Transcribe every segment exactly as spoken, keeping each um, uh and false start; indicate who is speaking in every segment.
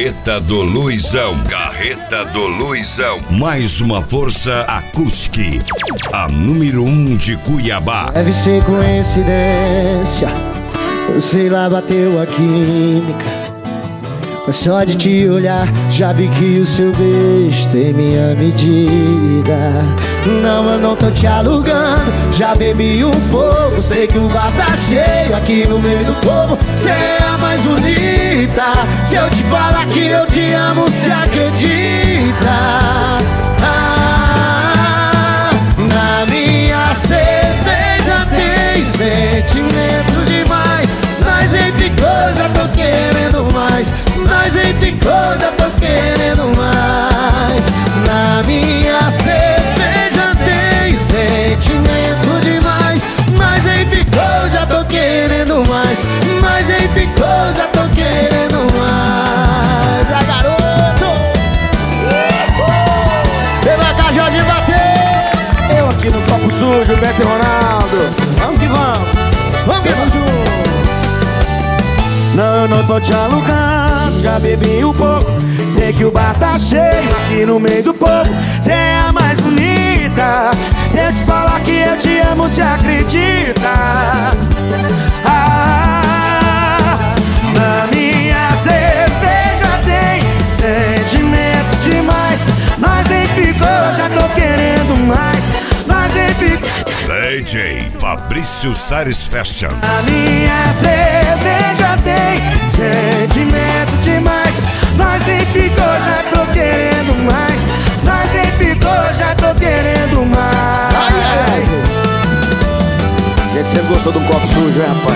Speaker 1: Carreta do Luizão, Carreta do Luizão. Mais uma força acústica, a número um de Cuiabá.
Speaker 2: Deve ser coincidência, ou sei lá, bateu a química. Mas só de te olhar, já vi que o seu beijo tem minha medida. Não, eu não tô te alugando, já bebi um pouco. Sei que o bar tá cheio aqui no meio do povo. Cê é a mais bonita, se eu te falar que eu te amo, cê acredita? Ah, na minha cerveja tem sentimento demais. Nós em ficou, já tô querendo mais. Nós em ficou, já tô querendo mais. Na minha cerveja tem sentimento demais. Nós em ficou, já tô querendo mais. Nós em ficou, já tô querendo mais. Ah, garoto! Pela caixa de bater. Eu aqui no copo sujo, Beto e Ronaldo. Vamos que vamos. Vamos que vamos junto. Não, eu não tô te alugando, já bebi um pouco. Sei que o bar tá cheio aqui no meio do povo. Cê é a mais bonita, se eu te falar que eu te amo, cê acredita? Ah, na minha cerveja tem sentimento demais. Nós nem ficou, já tô querendo mais. Nós nem ficou.
Speaker 1: D J Fabrício Sares Fashion.
Speaker 2: Na minha cerveja tem sentimento demais. Nós nem ficou, já tô querendo mais. Nós nem ficou, já tô querendo mais. Gente, sempre gostou de um copo sujo, hein, rapaz?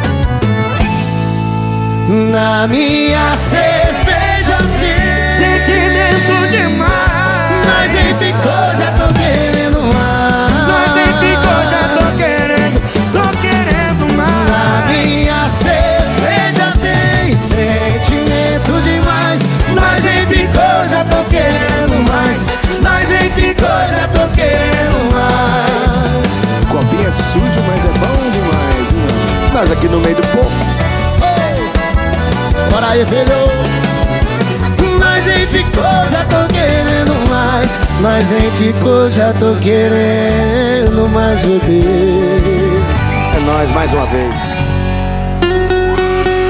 Speaker 2: Oh. Na minha cerveja tem sentimento demais. Nós nem ficou, já tô querendo mais. Nós nem ficou, já tô querendo, tô querendo mais. Na minha cerveja tem sentimento demais. Nós nem ficou, já tô querendo mais. Nós nem ficou, já tô querendo mais. Copinho é sujo, mas é bom demais, né? Nós aqui no meio do povo. Oh. Bora aí, filho. Nós nem ficou, já tô querendo mais. Nós nem ficou, já tô querendo mais beber. É nóis mais uma vez.